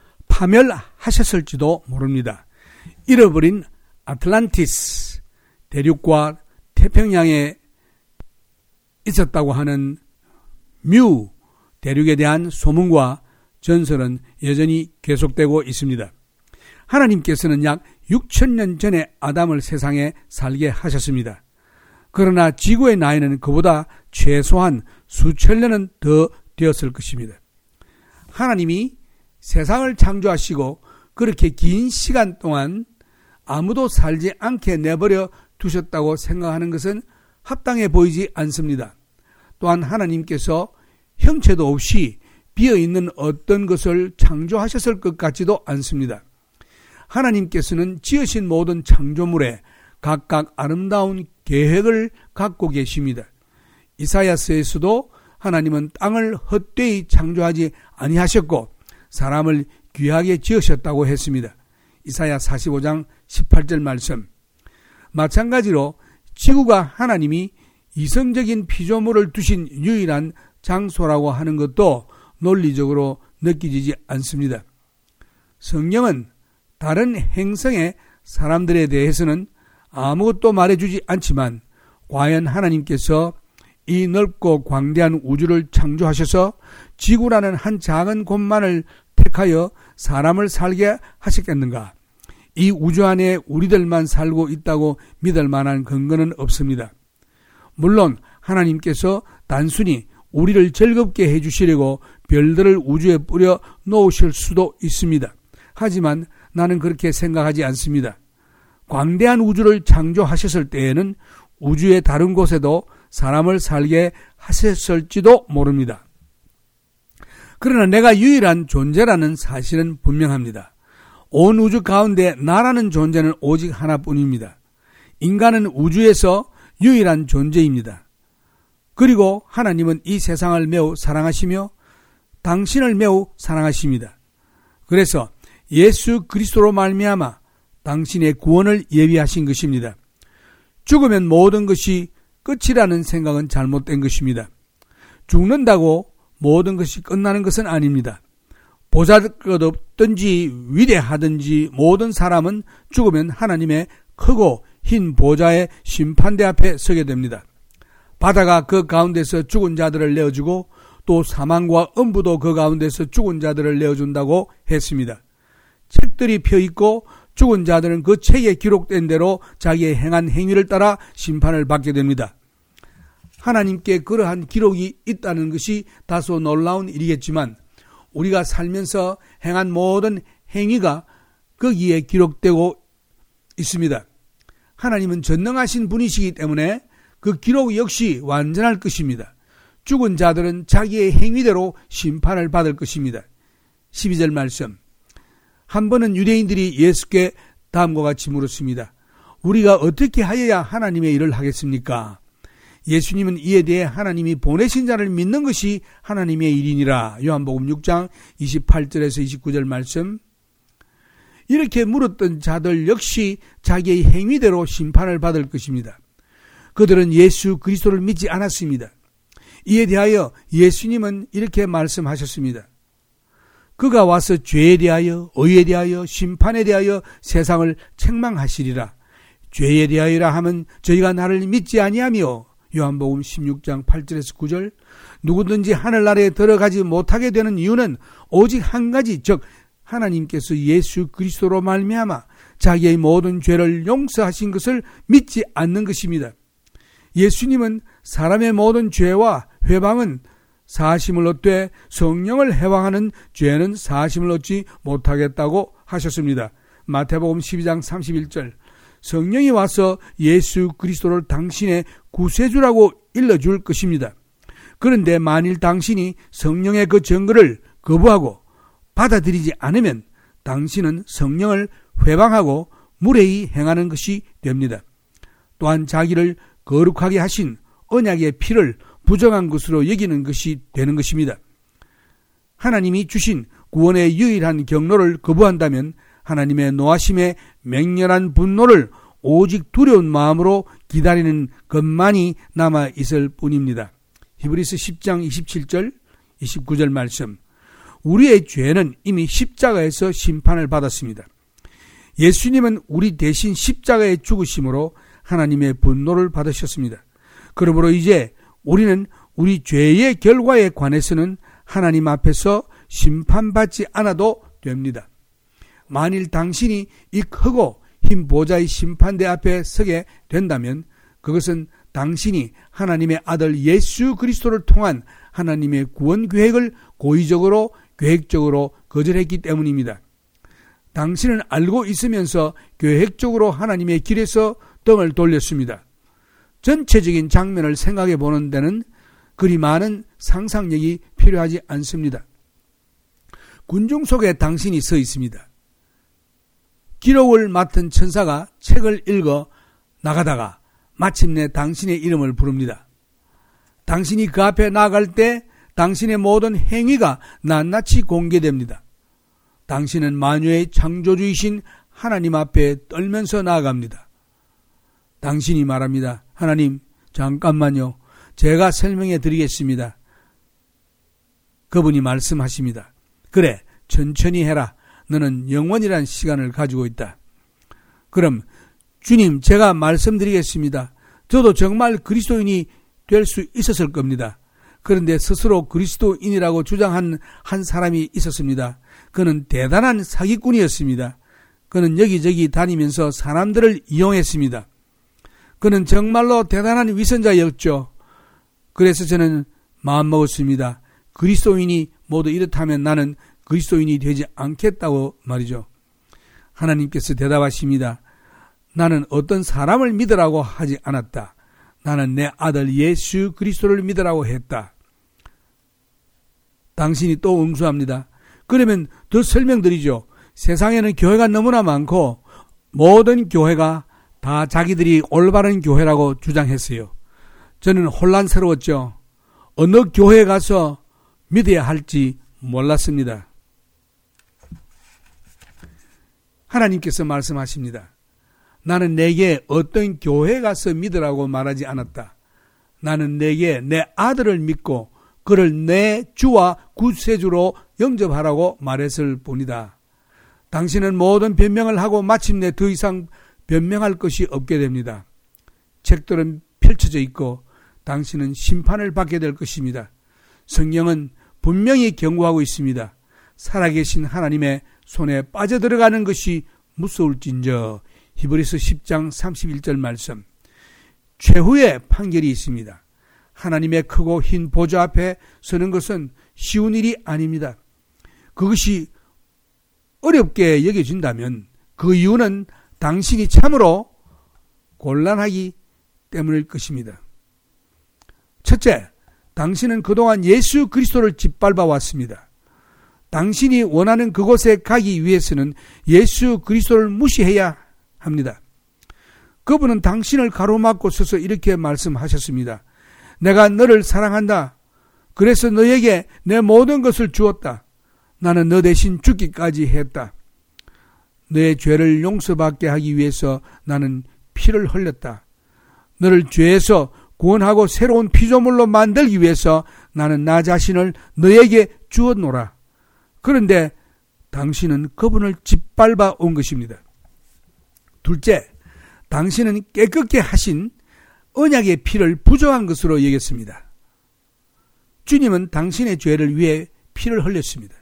Speaker 1: 파멸하셨을지도 모릅니다. 잃어버린 아틀란티스 대륙과 태평양에 있었다고 하는 뮤 대륙에 대한 소문과 전설은 여전히 계속되고 있습니다. 하나님께서는 약 6,000년 전에 아담을 세상에 살게 하셨습니다. 그러나 지구의 나이는 그보다 최소한 수천 년은 더 되었을 것입니다. 하나님이 세상을 창조하시고 그렇게 긴 시간 동안 아무도 살지 않게 내버려 두셨다고 생각하는 것은 합당해 보이지 않습니다. 또한 하나님께서 형체도 없이 비어있는 어떤 것을 창조하셨을 것 같지도 않습니다. 하나님께서는 지으신 모든 창조물에 각각 아름다운 계획을 갖고 계십니다. 이사야서에서도 하나님은 땅을 헛되이 창조하지 아니하셨고 사람을 귀하게 지으셨다고 했습니다. 이사야 45장 18절 말씀. 마찬가지로 지구가 하나님이 이성적인 피조물을 두신 유일한 장소라고 하는 것도 논리적으로 느껴지지 않습니다. 성경은 다른 행성의 사람들에 대해서는 아무것도 말해주지 않지만 과연 하나님께서 이 넓고 광대한 우주를 창조하셔서 지구라는 한 작은 곳만을 택하여 사람을 살게 하셨겠는가? 이 우주 안에 우리들만 살고 있다고 믿을 만한 근거는 없습니다. 물론 하나님께서 단순히 우리를 즐겁게 해주시려고 별들을 우주에 뿌려 놓으실 수도 있습니다. 하지만 나는 그렇게 생각하지 않습니다. 광대한 우주를 창조하셨을 때에는 우주의 다른 곳에도 사람을 살게 하셨을지도 모릅니다. 그러나 내가 유일한 존재라는 사실은 분명합니다. 온 우주 가운데 나라는 존재는 오직 하나뿐입니다. 인간은 우주에서 유일한 존재입니다. 그리고 하나님은 이 세상을 매우 사랑하시며 당신을 매우 사랑하십니다. 그래서 예수 그리스도로 말미암아 당신의 구원을 예비하신 것입니다. 죽으면 모든 것이 끝이라는 생각은 잘못된 것입니다. 죽는다고 모든 것이 끝나는 것은 아닙니다. 보잘것없든지 위대하든지 모든 사람은 죽으면 하나님의 크고 흰 보좌의 심판대 앞에 서게 됩니다. 바다가 그 가운데서 죽은 자들을 내어주고 또 사망과 음부도 그 가운데서 죽은 자들을 내어준다고 했습니다. 책들이 펴있고 죽은 자들은 그 책에 기록된 대로 자기의 행한 행위를 따라 심판을 받게 됩니다. 하나님께 그러한 기록이 있다는 것이 다소 놀라운 일이겠지만 우리가 살면서 행한 모든 행위가 거기에 기록되고 있습니다. 하나님은 전능하신 분이시기 때문에 그 기록 역시 완전할 것입니다. 죽은 자들은 자기의 행위대로 심판을 받을 것입니다. 12절 말씀. 한 번은 유대인들이 예수께 다음과 같이 물었습니다. 우리가 어떻게 하여야 하나님의 일을 하겠습니까? 예수님은 이에 대해 하나님이 보내신 자를 믿는 것이 하나님의 일이니라. 요한복음 6장 28절에서 29절 말씀. 이렇게 물었던 자들 역시 자기의 행위대로 심판을 받을 것입니다. 그들은 예수 그리스도를 믿지 않았습니다. 이에 대하여 예수님은 이렇게 말씀하셨습니다. 그가 와서 죄에 대하여, 의에 대하여, 심판에 대하여 세상을 책망하시리라. 죄에 대하여라 하면 저희가 나를 믿지 아니하며, 요한복음 16장 8절에서 9절, 누구든지 하늘나라에 들어가지 못하게 되는 이유는 오직 한 가지, 즉 하나님께서 예수 그리스도로 말미암아 자기의 모든 죄를 용서하신 것을 믿지 않는 것입니다. 예수님은 사람의 모든 죄와 회방은 사심을 얻되 성령을 해방하는 죄는 사심을 얻지 못하겠다고 하셨습니다. 마태복음 12장 31절, 성령이 와서 예수 그리스도를 당신의 구세주라고 일러줄 것입니다. 그런데 만일 당신이 성령의 그 증거를 거부하고 받아들이지 않으면 당신은 성령을 회방하고 무례히 행하는 것이 됩니다. 또한 자기를 거룩하게 하신 언약의 피를 부정한 것으로 여기는 것이 되는 것입니다. 하나님이 주신 구원의 유일한 경로를 거부한다면 하나님의 노하심에 맹렬한 분노를 오직 두려운 마음으로 기다리는 것만이 남아 있을 뿐입니다. 히브리서 10장 27절 29절 말씀. 우리의 죄는 이미 십자가에서 심판을 받았습니다. 예수님은 우리 대신 십자가에 죽으심으로 하나님의 분노를 받으셨습니다. 그러므로 이제 우리는 우리 죄의 결과에 관해서는 하나님 앞에서 심판받지 않아도 됩니다. 만일 당신이 이 크고 흰 보좌의 심판대 앞에 서게 된다면 그것은 당신이 하나님의 아들 예수 그리스도를 통한 하나님의 구원 계획을 고의적으로 계획적으로 거절했기 때문입니다. 당신은 알고 있으면서 계획적으로 하나님의 길에서 등을 돌렸습니다. 전체적인 장면을 생각해 보는 데는 그리 많은 상상력이 필요하지 않습니다. 군중 속에 당신이 서 있습니다. 기록을 맡은 천사가 책을 읽어 나가다가 마침내 당신의 이름을 부릅니다. 당신이 그 앞에 나아갈 때 당신의 모든 행위가 낱낱이 공개됩니다. 당신은 만유의 창조주이신 하나님 앞에 떨면서 나아갑니다. 당신이 말합니다. 하나님, 잠깐만요. 제가 설명해 드리겠습니다. 그분이 말씀하십니다. 그래, 천천히 해라. 너는 영원이란 시간을 가지고 있다. 그럼 주님, 제가 말씀드리겠습니다. 저도 정말 그리스도인이 될 수 있었을 겁니다. 그런데 스스로 그리스도인이라고 주장한 한 사람이 있었습니다. 그는 대단한 사기꾼이었습니다. 그는 여기저기 다니면서 사람들을 이용했습니다. 그는 정말로 대단한 위선자였죠. 그래서 저는 마음먹었습니다. 그리스도인이 모두 이렇다면 나는 그리스도인이 되지 않겠다고 말이죠. 하나님께서 대답하십니다. 나는 어떤 사람을 믿으라고 하지 않았다. 나는 내 아들 예수 그리스도를 믿으라고 했다. 당신이 또 응수합니다. 그러면 더 설명드리죠. 세상에는 교회가 너무나 많고 모든 교회가 다 자기들이 올바른 교회라고 주장했어요. 저는 혼란스러웠죠. 어느 교회에 가서 믿어야 할지 몰랐습니다. 하나님께서 말씀하십니다. 나는 내게 어떤 교회에 가서 믿으라고 말하지 않았다. 나는 내게 내 아들을 믿고 그를 내 주와 구세주로 영접하라고 말했을 뿐이다. 당신은 모든 변명을 하고 마침내 더 이상 변명할 것이 없게 됩니다. 책들은 펼쳐져 있고 당신은 심판을 받게 될 것입니다. 성경은 분명히 경고하고 있습니다. 살아계신 하나님의 손에 빠져들어가는 것이 무서울진저. 히브리서 10장 31절 말씀. 최후의 판결이 있습니다. 하나님의 크고 흰 보좌 앞에 서는 것은 쉬운 일이 아닙니다. 그것이 어렵게 여겨진다면 그 이유는 당신이 참으로 곤란하기 때문일 것입니다. 첫째, 당신은 그동안 예수 그리스도를 짓밟아 왔습니다. 당신이 원하는 그곳에 가기 위해서는 예수 그리스도를 무시해야 합니다. 그분은 당신을 가로막고 서서 이렇게 말씀하셨습니다. 내가 너를 사랑한다. 그래서 너에게 내 모든 것을 주었다. 나는 너 대신 죽기까지 했다. 너의 죄를 용서받게 하기 위해서 나는 피를 흘렸다. 너를 죄에서 구원하고 새로운 피조물로 만들기 위해서 나는 나 자신을 너에게 주었노라. 그런데 당신은 그분을 짓밟아 온 것입니다. 둘째, 당신은 깨끗게 하신 언약의 피를 부정한 것으로 여겼습니다. 주님은 당신의 죄를 위해 피를 흘렸습니다.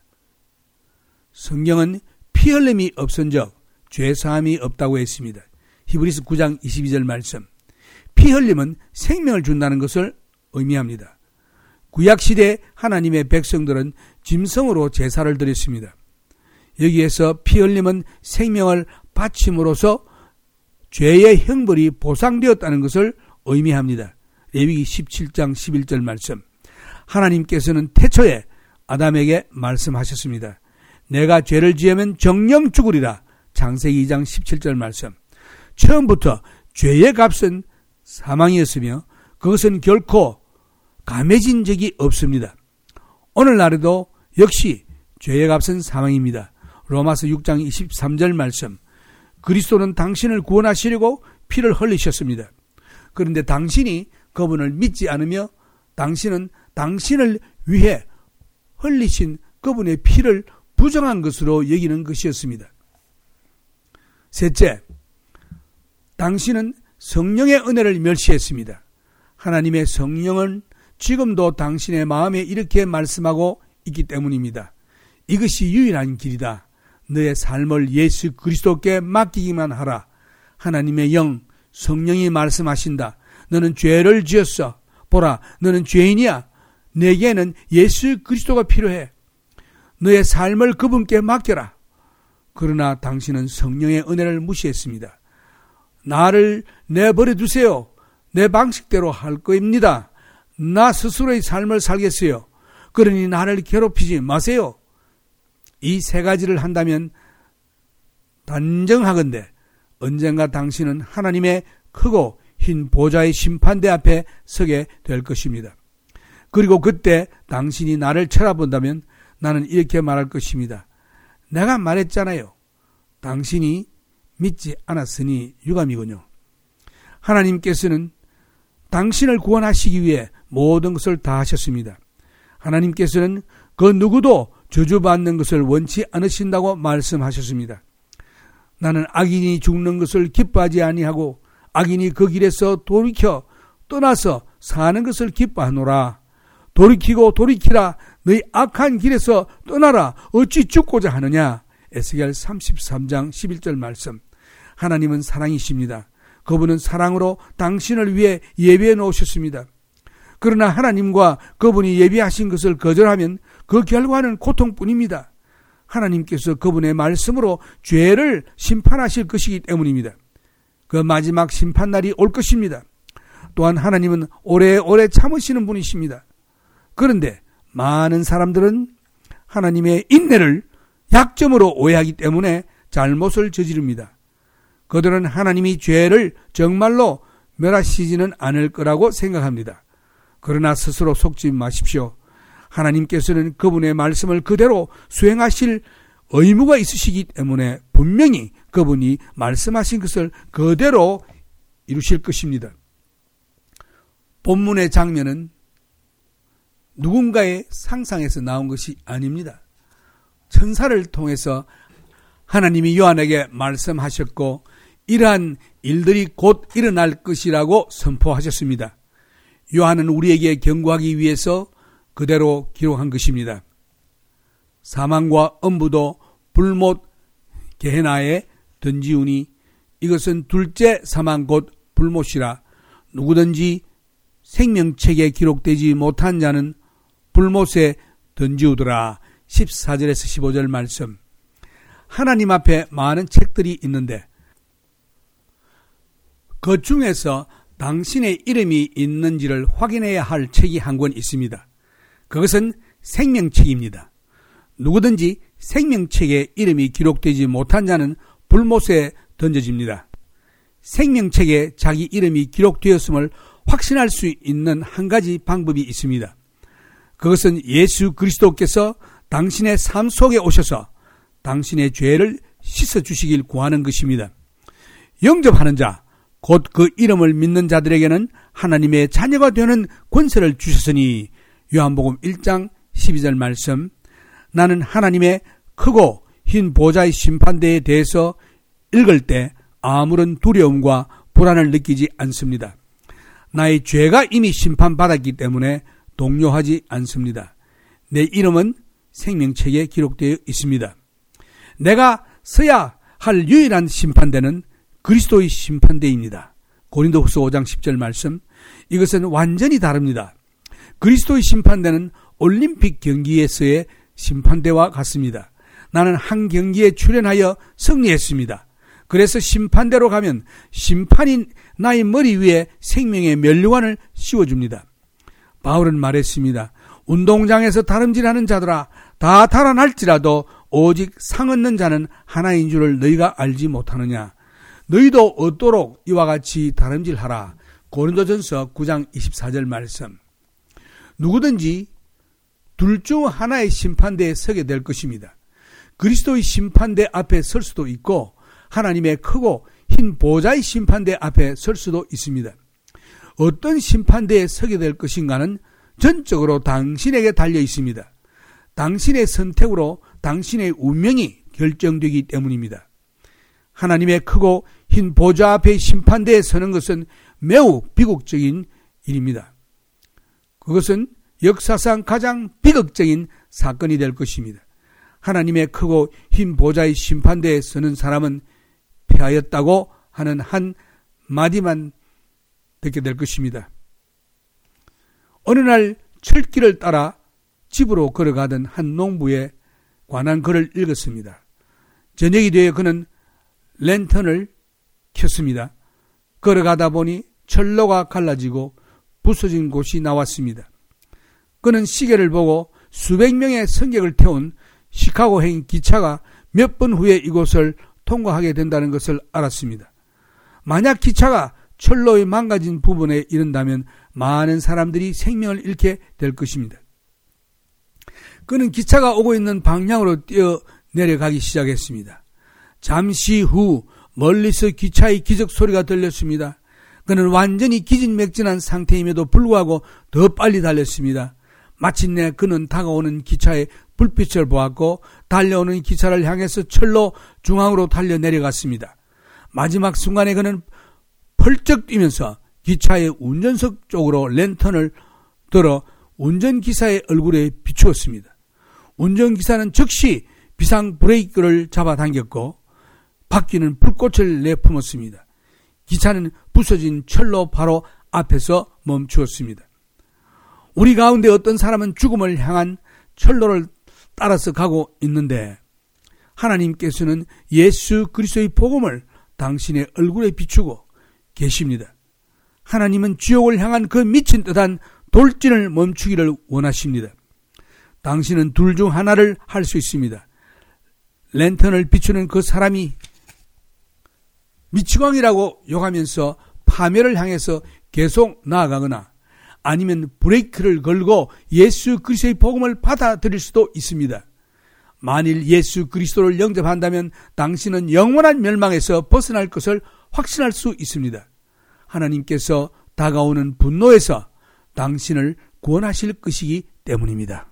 Speaker 1: 성경은 피 흘림이 없은적 죄 사함이 없다고 했습니다. 히브리서 9장 22절 말씀. 피 흘림은 생명을 준다는 것을 의미합니다. 구약시대 하나님의 백성들은 짐승으로 제사를 드렸습니다. 여기에서 피 흘림은 생명을 바침으로써 죄의 형벌이 보상되었다는 것을 의미합니다. 레위기 17장 11절 말씀. 하나님께서는 태초에 아담에게 말씀하셨습니다. 내가 죄를 지으면 정령 죽으리라. 창세기 2장 17절 말씀. 처음부터 죄의 값은 사망이었으며 그것은 결코 감해진 적이 없습니다. 오늘날에도 역시 죄의 값은 사망입니다. 로마서 6장 23절 말씀. 그리스도는 당신을 구원하시려고 피를 흘리셨습니다. 그런데 당신이 그분을 믿지 않으며 당신은 당신을 위해 흘리신 그분의 피를 부정한 것으로 여기는 것이었습니다. 셋째, 당신은 성령의 은혜를 멸시했습니다. 하나님의 성령은 지금도 당신의 마음에 이렇게 말씀하고 있기 때문입니다. 이것이 유일한 길이다. 너의 삶을 예수 그리스도께 맡기기만 하라. 하나님의 영, 성령이 말씀하신다. 너는 죄를 지었어. 보라, 너는 죄인이야. 내게는 예수 그리스도가 필요해. 너의 삶을 그분께 맡겨라. 그러나 당신은 성령의 은혜를 무시했습니다. 나를 내버려 두세요. 내 방식대로 할 겁니다. 나 스스로의 삶을 살겠어요. 그러니 나를 괴롭히지 마세요. 이 세 가지를 한다면 단정하건대 언젠가 당신은 하나님의 크고 흰 보좌의 심판대 앞에 서게 될 것입니다. 그리고 그때 당신이 나를 쳐다본다면 나는 이렇게 말할 것입니다. 내가 말했잖아요. 당신이 믿지 않았으니 유감이군요. 하나님께서는 당신을 구원하시기 위해 모든 것을 다 하셨습니다. 하나님께서는 그 누구도 저주받는 것을 원치 않으신다고 말씀하셨습니다. 나는 악인이 죽는 것을 기뻐하지 아니하고 악인이 그 길에서 돌이켜 떠나서 사는 것을 기뻐하노라. 돌이키고 돌이키라. 너희 악한 길에서 떠나라. 어찌 죽고자 하느냐. 에스겔 33장 11절 말씀. 하나님은 사랑이십니다. 그분은 사랑으로 당신을 위해 예비해 놓으셨습니다. 그러나 하나님과 그분이 예비하신 것을 거절하면 그 결과는 고통뿐입니다. 하나님께서 그분의 말씀으로 죄를 심판하실 것이기 때문입니다. 그 마지막 심판날이 올 것입니다. 또한 하나님은 오래오래 참으시는 분이십니다. 그런데 많은 사람들은 하나님의 인내를 약점으로 오해하기 때문에 잘못을 저지릅니다. 그들은 하나님이 죄를 정말로 멸하시지는 않을 거라고 생각합니다. 그러나 스스로 속지 마십시오. 하나님께서는 그분의 말씀을 그대로 수행하실 의무가 있으시기 때문에 분명히 그분이 말씀하신 것을 그대로 이루실 것입니다. 본문의 장면은 누군가의 상상에서 나온 것이 아닙니다. 천사를 통해서 하나님이 요한에게 말씀하셨고 이러한 일들이 곧 일어날 것이라고 선포하셨습니다. 요한은 우리에게 경고하기 위해서 그대로 기록한 것입니다. 사망과 엄부도 불못 게헤나에 던지우니 이것은 둘째 사망 곧 불못이라. 누구든지 생명책에 기록되지 못한 자는 불못에 던지우더라. 14절에서 15절 말씀. 하나님 앞에 많은 책들이 있는데 그 중에서 당신의 이름이 있는지를 확인해야 할 책이 한 권 있습니다. 그것은 생명책입니다. 누구든지 생명책에 이름이 기록되지 못한 자는 불못에 던져집니다. 생명책에 자기 이름이 기록되었음을 확신할 수 있는 한 가지 방법이 있습니다. 그것은 예수 그리스도께서 당신의 삶 속에 오셔서 당신의 죄를 씻어주시길 구하는 것입니다. 영접하는 자, 곧 그 이름을 믿는 자들에게는 하나님의 자녀가 되는 권세를 주셨으니 요한복음 1장 12절 말씀. 나는 하나님의 크고 흰 보좌의 심판대에 대해서 읽을 때 아무런 두려움과 불안을 느끼지 않습니다. 나의 죄가 이미 심판받았기 때문에 동요하지 않습니다. 내 이름은 생명책에 기록되어 있습니다. 내가 서야 할 유일한 심판대는 그리스도의 심판대입니다. 고린도후서 5장 10절 말씀. 이것은 완전히 다릅니다. 그리스도의 심판대는 올림픽 경기에서의 심판대와 같습니다. 나는 한 경기에 출연하여 승리했습니다. 그래서 심판대로 가면 심판이 나의 머리 위에 생명의 면류관을 씌워줍니다. 바울은 말했습니다. 운동장에서 다름질하는 자들아, 다 달아날지라도 오직 상 얻는 자는 하나인 줄을 너희가 알지 못하느냐. 너희도 얻도록 이와 같이 다름질하라. 고린도전서 9장 24절 말씀. 누구든지 둘 중 하나의 심판대에 서게 될 것입니다. 그리스도의 심판대 앞에 설 수도 있고 하나님의 크고 흰 보좌의 심판대 앞에 설 수도 있습니다. 어떤 심판대에 서게 될 것인가는 전적으로 당신에게 달려 있습니다. 당신의 선택으로 당신의 운명이 결정되기 때문입니다. 하나님의 크고 흰 보좌 앞에 심판대에 서는 것은 매우 비극적인 일입니다. 그것은 역사상 가장 비극적인 사건이 될 것입니다. 하나님의 크고 흰 보좌의 심판대에 서는 사람은 패하였다고 하는 한 마디만 듣게 될 것입니다. 어느 날 철길을 따라 집으로 걸어가던 한 농부에 관한 글을 읽었습니다. 저녁이 되어 그는 랜턴을 켰습니다. 걸어가다 보니 철로가 갈라지고 부서진 곳이 나왔습니다. 그는 시계를 보고 수백 명의 승객을 태운 시카고행 기차가 몇 분 후에 이곳을 통과하게 된다는 것을 알았습니다. 만약 기차가 철로의 망가진 부분에 이른다면 많은 사람들이 생명을 잃게 될 것입니다. 그는 기차가 오고 있는 방향으로 뛰어 내려가기 시작했습니다. 잠시 후 멀리서 기차의 기적 소리가 들렸습니다. 그는 완전히 기진맥진한 상태임에도 불구하고 더 빨리 달렸습니다. 마침내 그는 다가오는 기차의 불빛을 보았고 달려오는 기차를 향해서 철로 중앙으로 달려 내려갔습니다. 마지막 순간에 그는 펄쩍 뛰면서 기차의 운전석 쪽으로 랜턴을 들어 운전기사의 얼굴에 비추었습니다. 운전기사는 즉시 비상 브레이크를 잡아당겼고 바퀴는 불꽃을 내뿜었습니다. 기차는 부서진 철로 바로 앞에서 멈추었습니다. 우리 가운데 어떤 사람은 죽음을 향한 철로를 따라서 가고 있는데 하나님께서는 예수 그리스도의 복음을 당신의 얼굴에 비추고 계십니다. 하나님은 지옥을 향한 그 미친 듯한 돌진을 멈추기를 원하십니다. 당신은 둘 중 하나를 할 수 있습니다. 랜턴을 비추는 그 사람이 미치광이라고 욕하면서 파멸을 향해서 계속 나아가거나 아니면 브레이크를 걸고 예수 그리스도의 복음을 받아들일 수도 있습니다. 만일 예수 그리스도를 영접한다면 당신은 영원한 멸망에서 벗어날 것을 확신할 수 있습니다. 하나님께서 다가오는 분노에서 당신을 구원하실 것이기 때문입니다.